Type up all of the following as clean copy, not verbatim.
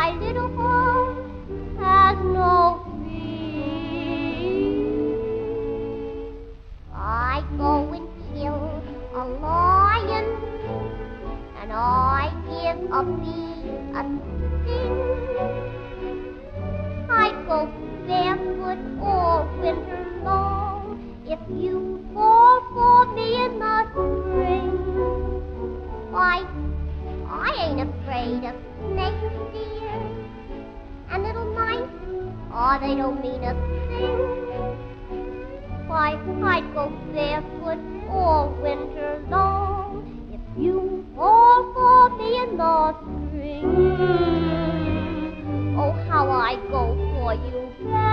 my little heart has no fear. I go and kill a lion, and I give a bee a sting. I go barefoot all winter long if you fall for me in the spring. Why, I ain't afraid of snakes, dear, and little mice, oh, they don't mean a thing. Why, I'd go barefoot all winter long if you fall for me in the spring. Oh, how I'd go for you,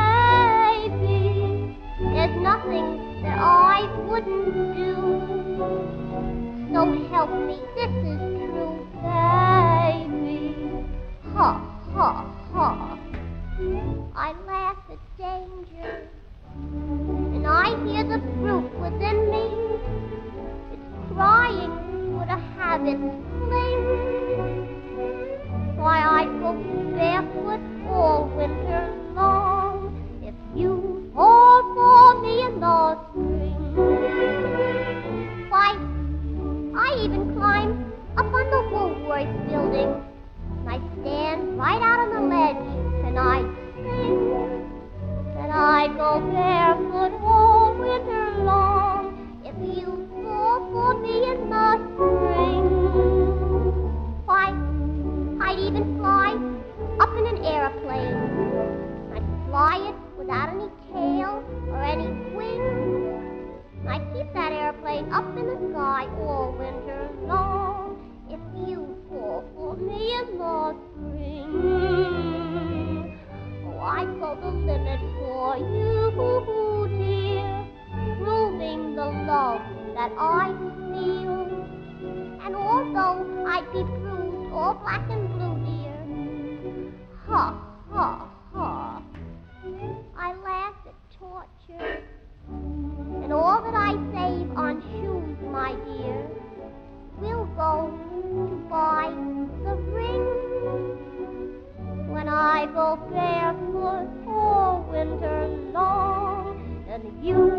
baby. There's nothing that I wouldn't do. So help me, this is true, baby. Ha, ha, ha. I laugh at danger, and I hear the brute within me. It's crying for to have its fling. Why, I'd go barefoot all winter long if you fall for me in the spring. Why, I even climb up on the Woolworth building, and I stand right out on the ledge, and I sing that I go barefoot all winter long if you fall for me in the spring. Why, I'd even fly up in an airplane. I'd fly it without any tail or any wings. I'd keep that airplane up in the sky all winter long if you fall for me in the spring. Oh, I'd go the limit for you, dear, proving the love that I feel. And although I'd be bruised all black and blue, dear, ha, ha, ha, I laugh at torture. And all that I save on shoes, my dear, will go to buy the ring. When I go barefoot all winter long, and you